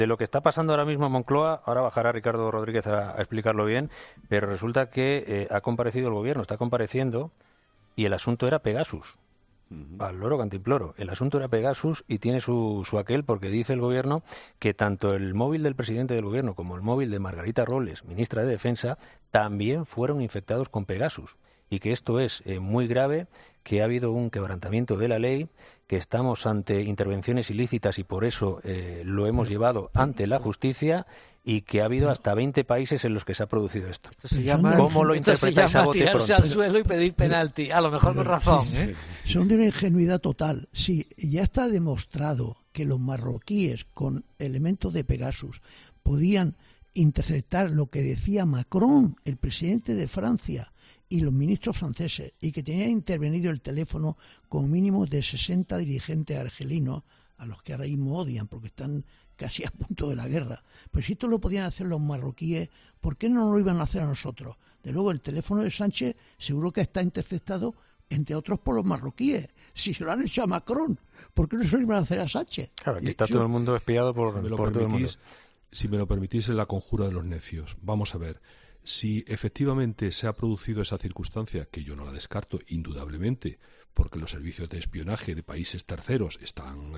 De lo que está pasando ahora mismo en Moncloa, ahora bajará Ricardo Rodríguez a explicarlo bien, pero resulta que ha comparecido el gobierno, está compareciendo, y el asunto era Pegasus. Al loro cantimploro. El asunto era Pegasus y tiene su aquel, porque dice el gobierno que tanto el móvil del presidente del gobierno como el móvil de Margarita Robles, ministra de Defensa, también fueron infectados con Pegasus. Y que esto es muy grave, que ha habido un quebrantamiento de la ley, que estamos ante intervenciones ilícitas y por eso lo hemos llevado ante la justicia, y que ha habido hasta 20 países en los que se ha producido esto. ¿Cómo lo interpretáis a bote pronto? Tirarse al suelo y pedir penalti, a lo mejor con razón. Son de una ingenuidad total. Sí, ya está demostrado que los marroquíes con elementos de Pegasus podían interceptar lo que decía Macron, el presidente de Francia, y los ministros franceses, y que tenían intervenido el teléfono con mínimo de 60 dirigentes argelinos, a los que ahora mismo odian porque están casi a punto de la guerra. Pues si esto lo podían hacer los marroquíes, ¿por qué no lo iban a hacer a nosotros? De luego, el teléfono de Sánchez seguro que está interceptado, entre otros, por los marroquíes. Si se lo han hecho a Macron, ¿por qué no se lo iban a hacer a Sánchez? Claro, aquí está todo el mundo espiado por todo el mundo. Si me lo permitís, en la conjura de los necios. Vamos a ver. Si efectivamente se ha producido esa circunstancia, que yo no la descarto indudablemente, porque los servicios de espionaje de países terceros están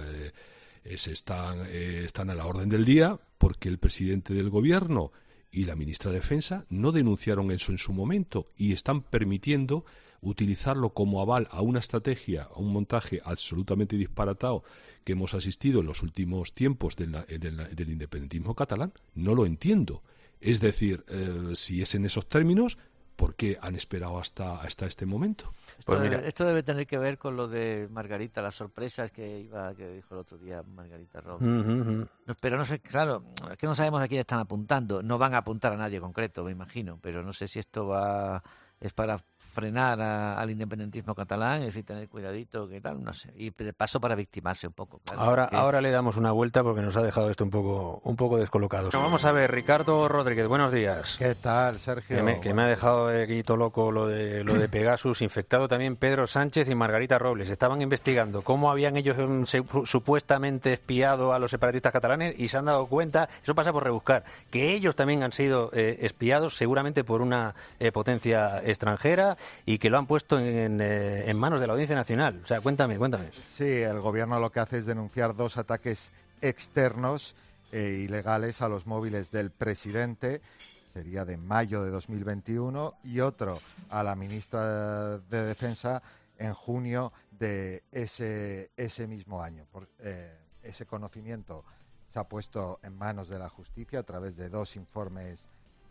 a la orden del día, porque el presidente del gobierno y la ministra de Defensa no denunciaron eso en su momento y están permitiendo utilizarlo como aval a una estrategia, a un montaje absolutamente disparatado que hemos asistido en los últimos tiempos del independentismo catalán, no lo entiendo. Es decir, si es en esos términos, ¿por qué han esperado hasta este momento? Esto debe tener que ver con lo de Margarita, las sorpresas que dijo el otro día Margarita Robles. Pero no sé, claro, es que no sabemos a quién están apuntando. No van a apuntar a nadie concreto, me imagino, pero no sé si esto es para frenar al independentismo catalán, es decir, tener cuidadito, qué tal, no sé. Y de paso para victimarse un poco. Claro, ahora le damos una vuelta porque nos ha dejado esto un poco descolocados. Bueno, vamos a ver, Ricardo Rodríguez, buenos días. ¿Qué tal, Sergio? Que me ha dejado aquí todo loco lo de Pegasus, infectado también Pedro Sánchez y Margarita Robles. Estaban investigando cómo habían ellos supuestamente espiado a los separatistas catalanes y se han dado cuenta, eso pasa por rebuscar, que ellos también han sido espiados seguramente por una potencia extranjera, y que lo han puesto en manos de la Audiencia Nacional. O sea, cuéntame. Sí, el gobierno lo que hace es denunciar 2 ataques externos e ilegales a los móviles del presidente, sería de mayo de 2021, y otro a la ministra de Defensa en junio de ese mismo año. Ese conocimiento se ha puesto en manos de la justicia a través de dos informes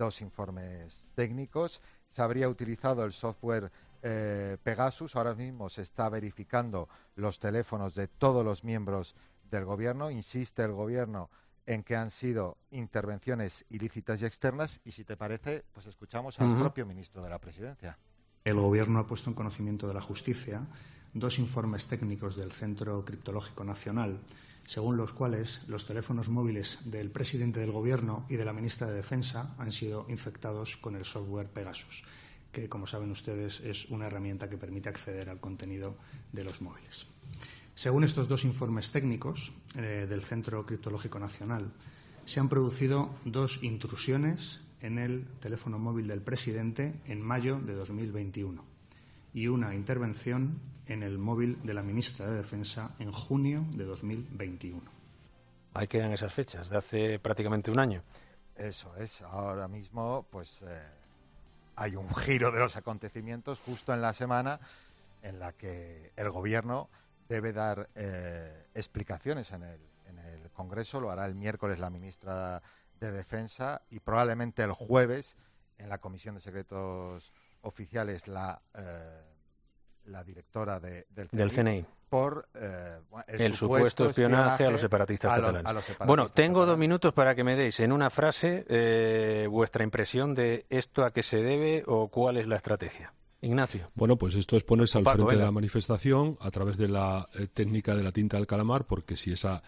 técnicos. Se habría utilizado el software Pegasus. Ahora mismo se está verificando los teléfonos de todos los miembros del gobierno. Insiste el gobierno en que han sido intervenciones ilícitas y externas, y si te parece, pues escuchamos al propio ministro de la Presidencia. El gobierno ha puesto en conocimiento de la justicia 2 informes técnicos del Centro Criptológico Nacional, según los cuales los teléfonos móviles del presidente del Gobierno y de la ministra de Defensa han sido infectados con el software Pegasus, que, como saben ustedes, es una herramienta que permite acceder al contenido de los móviles. Según estos 2 informes técnicos del Centro Criptológico Nacional, se han producido 2 intrusiones en el teléfono móvil del presidente en mayo de 2021 y una intervención en el móvil de la ministra de Defensa en junio de 2021. Ahí quedan esas fechas, de hace prácticamente un año. Eso es. Ahora mismo, pues hay un giro de los acontecimientos justo en la semana en la que el gobierno debe dar explicaciones en el Congreso. Lo hará el miércoles la ministra de Defensa y probablemente el jueves en la Comisión de Secretos Oficiales la directora del CNI por el supuesto espionaje a los separatistas catalanes. Bueno, tengo 2 minutos para que me deis en una frase vuestra impresión de esto, a qué se debe o cuál es la estrategia. Ignacio. Bueno, pues esto es ponerse al frente de la manifestación a través de la técnica de la tinta del calamar, porque si esa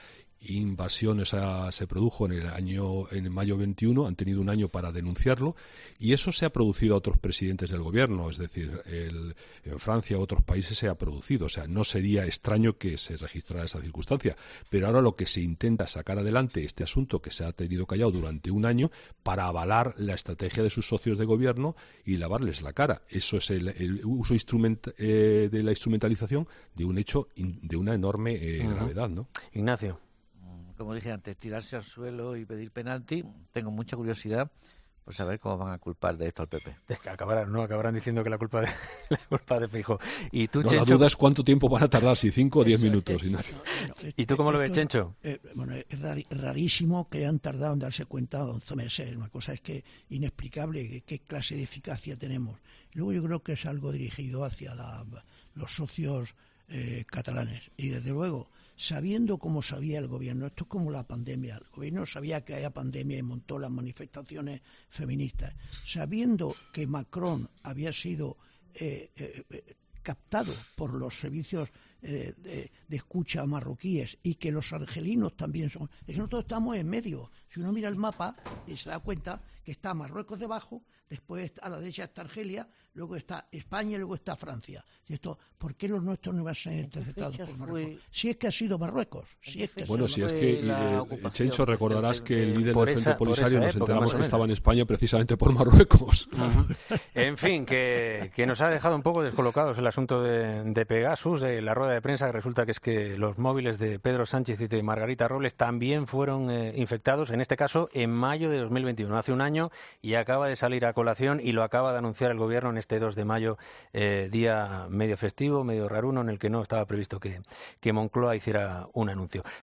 invasión esa se produjo en mayo 21, han tenido un año para denunciarlo, y eso se ha producido a otros presidentes del gobierno, es decir, en Francia u otros países se ha producido, o sea, no sería extraño que se registrara esa circunstancia, pero ahora lo que se intenta es sacar adelante este asunto que se ha tenido callado durante un año para avalar la estrategia de sus socios de gobierno y lavarles la cara. Eso es el uso de la instrumentalización de un hecho de una enorme gravedad, ¿no? Ignacio. Como dije antes, tirarse al suelo y pedir penalti. Tengo mucha curiosidad por saber cómo van a culpar de esto al PP. Es que acabarán diciendo que la culpa de Feijóo. Y tú, no, Chencho, la duda es cuánto tiempo van a tardar, si 5 o 10 minutos. Ignacio. ¿Y tú cómo lo ves, Chencho? Bueno, es rarísimo que hayan tardado en darse cuenta 11 meses. Una cosa es que inexplicable qué clase de eficacia tenemos. Luego yo creo que es algo dirigido hacia los socios catalanes. Y desde luego, sabiendo cómo sabía el gobierno, esto es como la pandemia, el gobierno sabía que había pandemia y montó las manifestaciones feministas, sabiendo que Macron había sido captado por los servicios de escucha marroquíes y que los argelinos también son. Es que nosotros estamos en medio. Si uno mira el mapa y se da cuenta que está Marruecos debajo, después a la derecha está Argelia, luego está España y luego está Francia. Y esto, ¿por qué los nuestros no iban a ser interceptados por Marruecos? Si es que ha sido Marruecos. Bueno, si es que, Chencho, recordarás que el líder del Frente Polisario nos enteramos que estaba en España precisamente por Marruecos. En fin, que nos ha dejado un poco descolocados el asunto de Pegasus, de la rueda de prensa, que resulta que es que los móviles de Pedro Sánchez y de Margarita Robles también fueron infectados, en este caso en mayo de 2021, hace un año, y acaba de salir a colación y lo acaba de anunciar el gobierno en este 2 de mayo, día medio festivo, medio raruno, en el que no estaba previsto que Moncloa hiciera un anuncio.